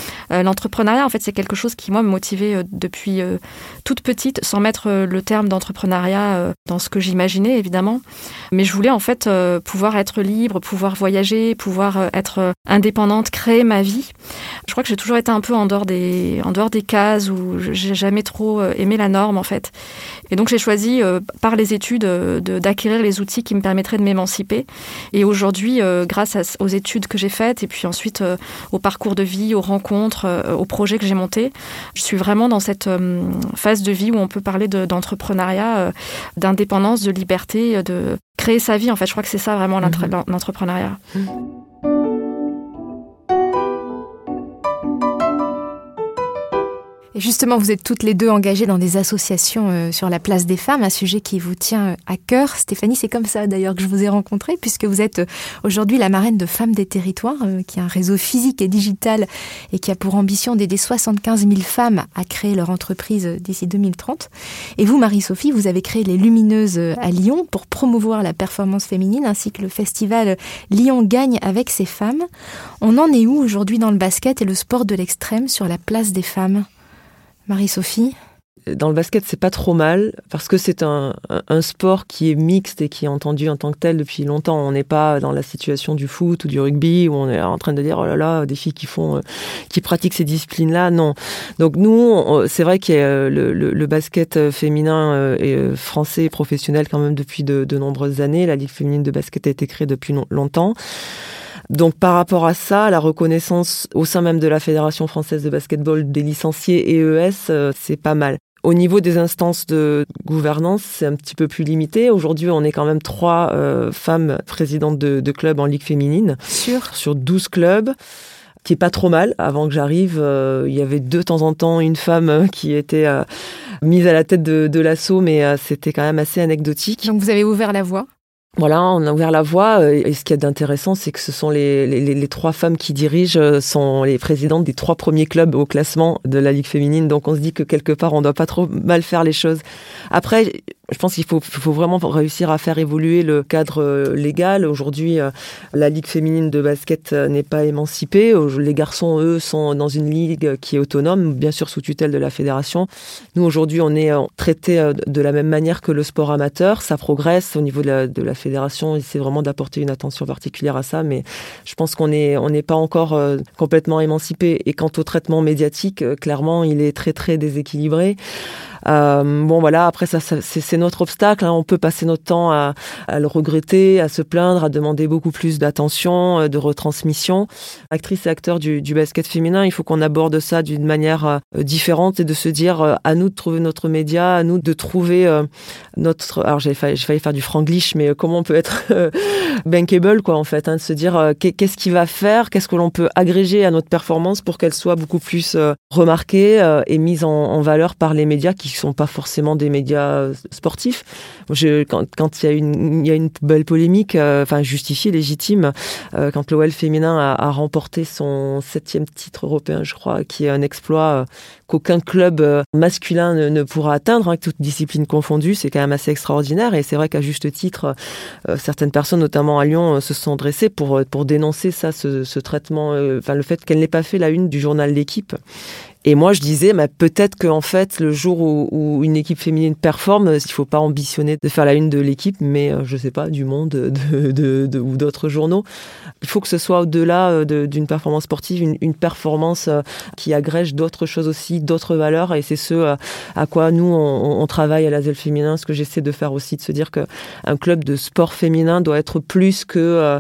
l'entrepreneuriat, en fait, c'est quelque chose qui, moi, me motivait euh, depuis euh, toute petite, sans mettre euh, le terme d'entrepreneuriat euh, dans ce que j'imaginais, évidemment. Mais je voulais, en fait, euh, pouvoir être libre, pouvoir voyager, pouvoir euh, être euh, indépendante, créer ma vie. Je crois que j'ai toujours été un peu en dehors des, en dehors des cases, où j'ai jamais trop euh, aimé la norme, en fait. Et donc, j'ai choisi, euh, par les études, euh, de, d'acquérir les outils qui me permettraient de m'émanciper. Et aujourd'hui, euh, grâce à, aux études que j'ai faites, et puis ensuite euh, au parcours de vie, aux rencontres, euh, aux projets que j'ai montés, je suis vraiment dans cette euh, phase de vie où on peut parler de, d'entrepreneuriat, euh, d'indépendance, de liberté, de créer sa vie. En fait, je crois que c'est ça vraiment l'entre- mmh. l'entrepreneuriat. Mmh. Et justement, vous êtes toutes les deux engagées dans des associations euh, sur la place des femmes, un sujet qui vous tient à cœur. Stéphanie, c'est comme ça d'ailleurs que je vous ai rencontrée, puisque vous êtes euh, aujourd'hui la marraine de Femmes des Territoires, euh, qui est un réseau physique et digital et qui a pour ambition d'aider soixante-quinze mille femmes à créer leur entreprise d'ici deux mille trente. Et vous, Marie-Sophie, vous avez créé les Lumineuses à Lyon pour promouvoir la performance féminine, ainsi que le festival Lyon gagne avec ses femmes. On en est où aujourd'hui dans le basket et le sport de l'extrême sur la place des femmes ? Marie-Sophie ? Dans le basket, c'est pas trop mal, parce que c'est un, un sport qui est mixte et qui est entendu en tant que tel depuis longtemps. On n'est pas dans la situation du foot ou du rugby, où on est en train de dire, oh là là, des filles qui font, qui pratiquent ces disciplines-là. Non. Donc nous, on, c'est vrai que le, le, le basket féminin et français professionnel quand même depuis de, de nombreuses années. La Ligue féminine de basket a été créée depuis longtemps. Donc par rapport à ça, la reconnaissance au sein même de la Fédération française de basketball des licenciés et E S, euh, c'est pas mal. Au niveau des instances de gouvernance, c'est un petit peu plus limité. Aujourd'hui, on est quand même trois euh, femmes présidentes de, de clubs en Ligue féminine sur, sur douze clubs, qui est pas trop mal. Avant que j'arrive, euh, il y avait de temps en temps une femme qui était euh, mise à la tête de, de l'assaut, mais euh, c'était quand même assez anecdotique. Donc vous avez ouvert la voie ? Voilà, on a ouvert la voie, et ce qu'il y a d'intéressant, c'est que ce sont les, les, les trois femmes qui dirigent, sont les présidentes des trois premiers clubs au classement de la Ligue féminine, donc on se dit que quelque part, on doit pas trop mal faire les choses. Après, je pense qu'il faut, faut vraiment réussir à faire évoluer le cadre légal. Aujourd'hui, la Ligue féminine de basket n'est pas émancipée. Les garçons, eux, sont dans une ligue qui est autonome, bien sûr sous tutelle de la fédération. Nous, aujourd'hui, on est traités de la même manière que le sport amateur. Ça progresse au niveau de la, de la fédération. C'est vraiment d'apporter une attention particulière à ça, mais je pense qu'on est, on n'est pas encore complètement émancipé. Et quant au traitement médiatique, clairement, il est très, très déséquilibré. Euh, bon voilà, après ça, ça c'est, c'est notre obstacle, hein. On peut passer notre temps à, à le regretter, à se plaindre, à demander beaucoup plus d'attention, de retransmission. Actrices et acteurs du, du basket féminin, il faut qu'on aborde ça d'une manière euh, différente et de se dire euh, à nous de trouver notre média, à nous de trouver euh, notre... Alors j'ai failli, j'ai failli faire du franglish, mais comment on peut être euh, bankable quoi en fait, hein, de se dire euh, qu'est-ce qui va faire, qu'est-ce que l'on peut agréger à notre performance pour qu'elle soit beaucoup plus euh, remarquée euh, et mise en, en valeur par les médias qui sont pas forcément des médias sportifs. Je, quand, quand il y a une, il y a une belle polémique, euh, enfin justifiée, légitime, euh, quand l'O L féminin a, a remporté son septième titre européen, je crois, qui est un exploit euh, qu'aucun club euh, masculin ne, ne pourra atteindre, hein, toutes disciplines confondues, c'est quand même assez extraordinaire. Et c'est vrai qu'à juste titre, euh, certaines personnes, notamment à Lyon, euh, se sont dressées pour pour dénoncer ça, ce, ce traitement, euh, enfin le fait qu'elle n'ait pas fait la une du journal L'Équipe. Et moi, je disais, bah, peut-être qu'en fait, le jour où, où une équipe féminine performe, il faut pas ambitionner de faire la une de L'Équipe, mais euh, je sais pas, du Monde de, de, de, ou d'autres journaux. Il faut que ce soit au-delà de, d'une performance sportive, une, une performance euh, qui agrège d'autres choses aussi, d'autres valeurs. Et c'est ce euh, à quoi nous, on, on travaille à l'Asile féminin, ce que j'essaie de faire aussi, de se dire qu'un club de sport féminin doit être plus que euh,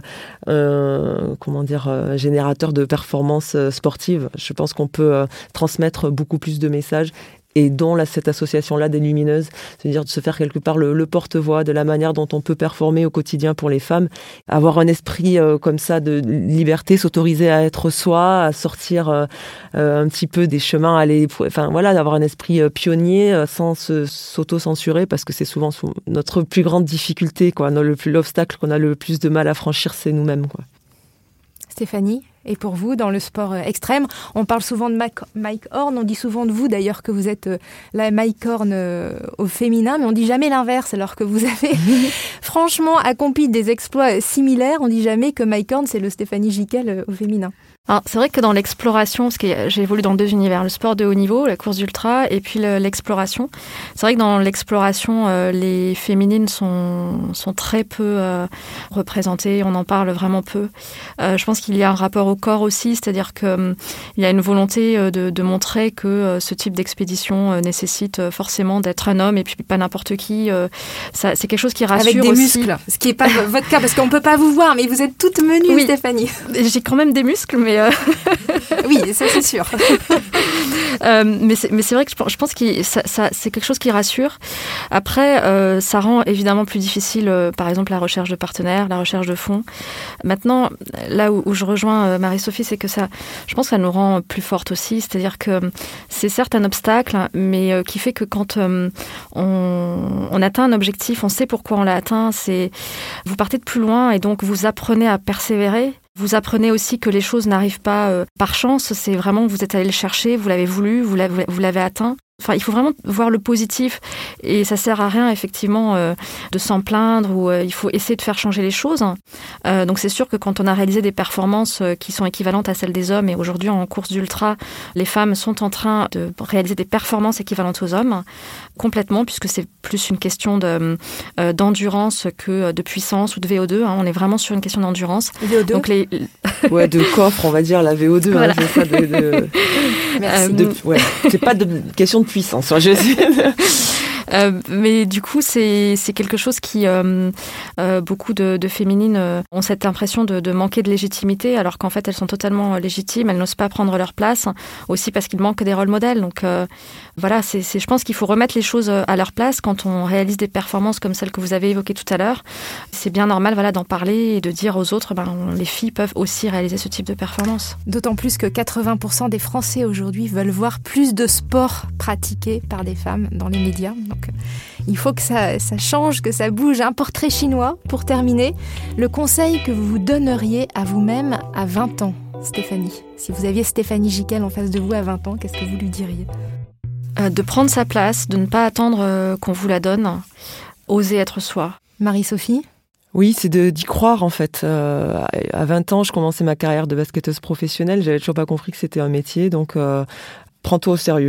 euh, comment dire, un générateur de performances sportives. Je pense qu'on peut euh, transmettre mettre beaucoup plus de messages et dont là, cette association-là des Lumineuses, c'est-à-dire de se faire quelque part le, le porte-voix de la manière dont on peut performer au quotidien pour les femmes, avoir un esprit euh, comme ça de liberté, s'autoriser à être soi, à sortir euh, euh, un petit peu des chemins, aller, enfin voilà, d'avoir un esprit euh, pionnier euh, sans se, s'auto-censurer, parce que c'est souvent notre plus grande difficulté, quoi, le plus, l'obstacle qu'on a le plus de mal à franchir, c'est nous-mêmes, quoi. Stéphanie, et pour vous, dans le sport extrême, on parle souvent de Mike Horn, on dit souvent de vous d'ailleurs que vous êtes la Mike Horn au féminin, mais on dit jamais l'inverse, alors que vous avez franchement accompli des exploits similaires. On dit jamais que Mike Horn, c'est le Stéphanie Jiquel au féminin. Alors, c'est vrai que dans l'exploration, parce que j'ai évolué dans deux univers, le sport de haut niveau, la course d'ultra, et puis le, l'exploration. C'est vrai que dans l'exploration, euh, les féminines sont, sont très peu euh, représentées, on en parle vraiment peu. Euh, je pense qu'il y a un rapport au corps aussi, c'est-à-dire qu'il euh, y a une volonté euh, de, de montrer que euh, ce type d'expédition euh, nécessite euh, forcément d'être un homme, et puis pas n'importe qui. Euh, ça, c'est quelque chose qui rassure aussi. Avec des aussi. muscles, ce qui n'est pas votre cas, parce qu'on ne peut pas vous voir, mais vous êtes toute menue, oui. Stéphanie. J'ai quand même des muscles, mais... Euh... oui, ça c'est sûr. euh, mais, c'est, mais c'est vrai que je pense, je pense que ça, ça, c'est quelque chose qui rassure. Après, euh, ça rend évidemment plus difficile, euh, par exemple, la recherche de partenaires, la recherche de fonds. Maintenant, là où, où je rejoins euh, Marie-Sophie, c'est que ça, je pense que ça nous rend plus fortes aussi. C'est-à-dire que c'est certes un obstacle, mais euh, qui fait que quand euh, on, on atteint un objectif, on sait pourquoi on l'a atteint. C'est, vous partez de plus loin et donc vous apprenez à persévérer. Vous apprenez aussi que les choses n'arrivent pas euh, par chance, c'est vraiment vous êtes allé le chercher, vous l'avez voulu, vous l'avez, vous l'avez atteint. Enfin, il faut vraiment voir le positif et ça sert à rien effectivement euh, de s'en plaindre ou euh, il faut essayer de faire changer les choses. Euh, donc c'est sûr que quand on a réalisé des performances euh, qui sont équivalentes à celles des hommes et aujourd'hui en course d'ultra, les femmes sont en train de réaliser des performances équivalentes aux hommes complètement puisque c'est plus une question de, euh, d'endurance que de puissance ou de V O deux. Hein. On est vraiment sur une question d'endurance. V O deux. Donc les ouais, de coffre, on va dire la V O deux. Voilà. Hein, c'est ça de, de... Merci. De, ouais, c'est pas de question de puissance. Je sais. Euh, mais du coup, c'est, c'est quelque chose qui, euh, euh, beaucoup de, de féminines euh, ont cette impression de, de manquer de légitimité, alors qu'en fait, elles sont totalement légitimes, elles n'osent pas prendre leur place, aussi parce qu'il manque des rôles modèles. Donc euh, voilà, c'est, c'est, je pense qu'il faut remettre les choses à leur place quand on réalise des performances comme celles que vous avez évoquées tout à l'heure. C'est bien normal voilà, d'en parler et de dire aux autres, ben, les filles peuvent aussi réaliser ce type de performance. D'autant plus que quatre-vingts pour cent des Français aujourd'hui veulent voir plus de sport pratiqué par des femmes dans les médias. Donc, il faut que ça, ça change, que ça bouge. Un portrait chinois, pour terminer. Le conseil que vous vous donneriez à vous-même à vingt ans, Stéphanie. Si vous aviez Stéphanie Giquel en face de vous à vingt ans, qu'est-ce que vous lui diriez ? euh, De prendre sa place, de ne pas attendre euh, qu'on vous la donne, oser être soi. Marie-Sophie ? Oui, c'est de, d'y croire en fait. Euh, à vingt ans, je commençais ma carrière de basketteuse professionnelle. J'avais toujours pas compris que c'était un métier, donc euh, prends-toi au sérieux.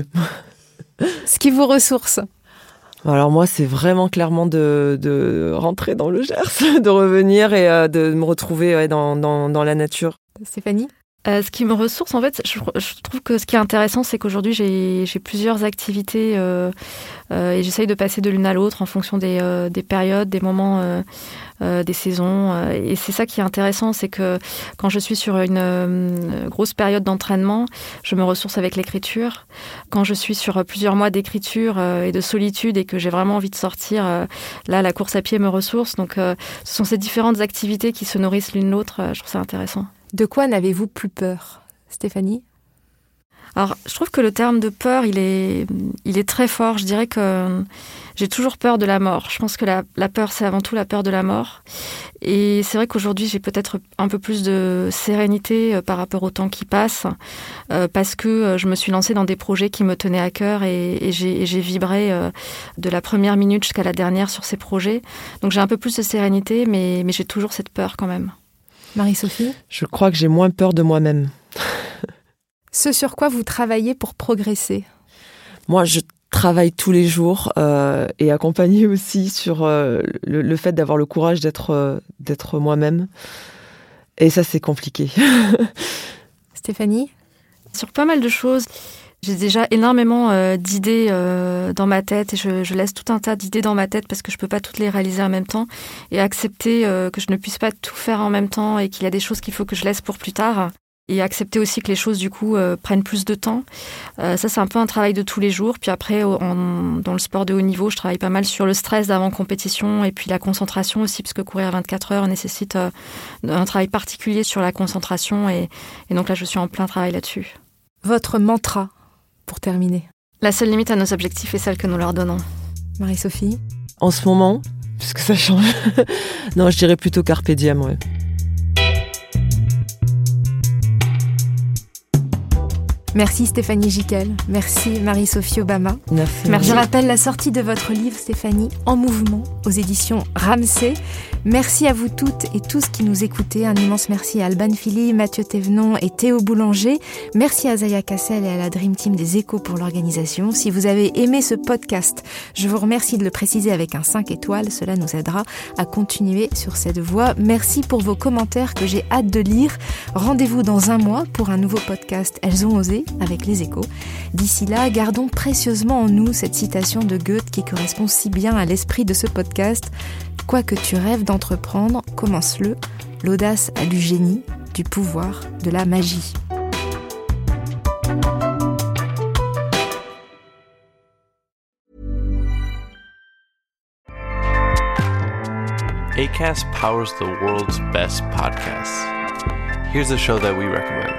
Ce qui vous ressource ? Alors moi, c'est vraiment clairement de, de rentrer dans le Gers, de revenir et euh, de me retrouver ouais, dans, dans, dans la nature. Stéphanie ? Euh, ce qui me ressource, en fait, je, je trouve que ce qui est intéressant, c'est qu'aujourd'hui, j'ai, j'ai plusieurs activités euh, euh, et j'essaye de passer de l'une à l'autre en fonction des, euh, des périodes, des moments, euh, euh, des saisons. Euh, et c'est ça qui est intéressant, c'est que quand je suis sur une euh, grosse période d'entraînement, je me ressource avec l'écriture. Quand je suis sur plusieurs mois d'écriture euh, et de solitude et que j'ai vraiment envie de sortir, euh, là, la course à pied me ressource. Donc, euh, ce sont ces différentes activités qui se nourrissent l'une l'autre. Euh, je trouve ça intéressant. De quoi n'avez-vous plus peur, Stéphanie ? Alors, je trouve que le terme de peur, il est, il est très fort. Je dirais que j'ai toujours peur de la mort. Je pense que la, la peur, c'est avant tout la peur de la mort. Et c'est vrai qu'aujourd'hui, j'ai peut-être un peu plus de sérénité par rapport au temps qui passe, euh, parce que je me suis lancée dans des projets qui me tenaient à cœur et, et, j'ai, et j'ai vibré euh, de la première minute jusqu'à la dernière sur ces projets. Donc, j'ai un peu plus de sérénité, mais, mais j'ai toujours cette peur quand même. Marie-Sophie ? Je crois que j'ai moins peur de moi-même. Ce sur quoi vous travaillez pour progresser ? Moi, je travaille tous les jours euh, et accompagnée aussi sur euh, le, le fait d'avoir le courage d'être, euh, d'être moi-même. Et ça, c'est compliqué. Stéphanie ? Sur pas mal de choses. J'ai déjà énormément euh, d'idées euh, dans ma tête et je, je laisse tout un tas d'idées dans ma tête parce que je peux pas toutes les réaliser en même temps et accepter euh, que je ne puisse pas tout faire en même temps et qu'il y a des choses qu'il faut que je laisse pour plus tard et accepter aussi que les choses du coup euh, prennent plus de temps. Euh, ça c'est un peu un travail de tous les jours. Puis après en, dans le sport de haut niveau, je travaille pas mal sur le stress d'avant compétition et puis la concentration aussi parce que courir à vingt-quatre heures nécessite euh, un travail particulier sur la concentration et, et donc là je suis en plein travail là-dessus. Votre mantra pour terminer. La seule limite à nos objectifs est celle que nous leur donnons. Marie-Sophie ? En ce moment, puisque ça change, non, je dirais plutôt carpe diem, ouais. Merci Stéphanie Giquel, merci Marie-Sophie Obama. Merci. Merci. Je rappelle la sortie de votre livre Stéphanie, En mouvement, aux éditions Ramsay. Merci à vous toutes et tous qui nous écoutez. Un immense merci à Alban Philly, Mathieu Thévenon et Théo Boulanger. Merci à Zaya Cassel et à la Dream Team des Échos pour l'organisation. Si vous avez aimé ce podcast, je vous remercie de le préciser avec un cinq étoiles. Cela nous aidera à continuer sur cette voie. Merci pour vos commentaires que j'ai hâte de lire. Rendez-vous dans un mois pour un nouveau podcast Elles ont osé avec les Échos. D'ici là, gardons précieusement en nous cette citation de Goethe qui correspond si bien à l'esprit de ce podcast. Quoi que tu rêves d'entreprendre, commence-le. L'audace a du génie, du pouvoir, de la magie. Acast powers the world's best podcasts. Here's a show that we recommend.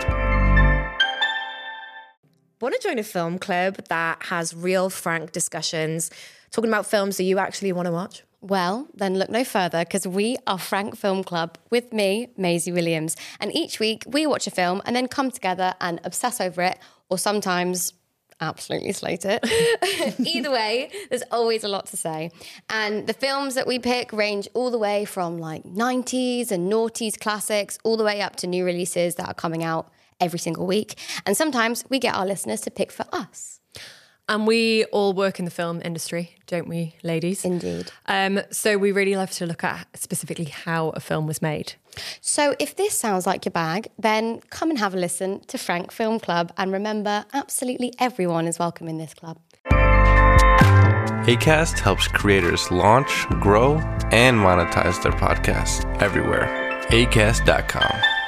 Want to join a film club that has real, frank discussions, talking about films that you actually want to watch? Well, then look no further, because we are Frank Film Club with me, Maisie Williams. And each week we watch a film and then come together and obsess over it, or sometimes absolutely slate it. Either way, there's always a lot to say. And the films that we pick range all the way from like nineties and noughties classics, all the way up to new releases that are coming out every single week. And sometimes we get our listeners to pick for us. And we all work in the film industry, don't we, ladies? Indeed. Um, so we really love to look at specifically how a film was made. So if this sounds like your bag, then come and have a listen to Frank Film Club. And remember, absolutely everyone is welcome in this club. Acast helps creators launch, grow, and monetize their podcasts everywhere. acast dot com.